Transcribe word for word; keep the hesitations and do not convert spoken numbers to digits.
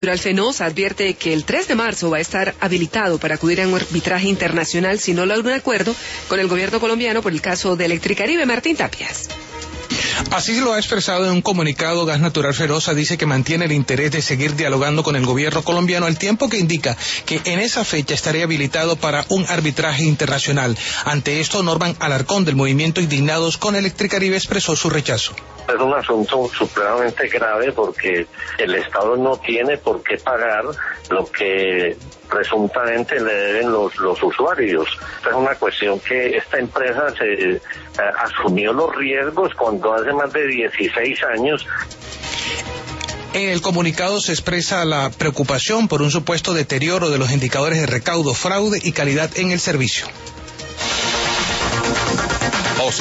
Fenosa advierte que el tres de marzo va a estar habilitado para acudir a un arbitraje internacional si no logra un acuerdo con el gobierno colombiano por el caso de Electricaribe. Martín Tapias. Así lo ha expresado en un comunicado. Gas Natural Fenosa dice que mantiene el interés de seguir dialogando con el gobierno colombiano, al tiempo que indica que en esa fecha estaría habilitado para un arbitraje internacional. Ante esto, Norman Alarcón, del movimiento Indignados con Electricaribe, expresó su rechazo. Es un asunto supremamente grave porque el Estado no tiene por qué pagar lo que presuntamente le deben los, los usuarios. Esta es una cuestión que esta empresa se eh, asumió los riesgos cuando hace más de dieciséis años. En el comunicado se expresa la preocupación por un supuesto deterioro de los indicadores de recaudo, fraude y calidad en el servicio.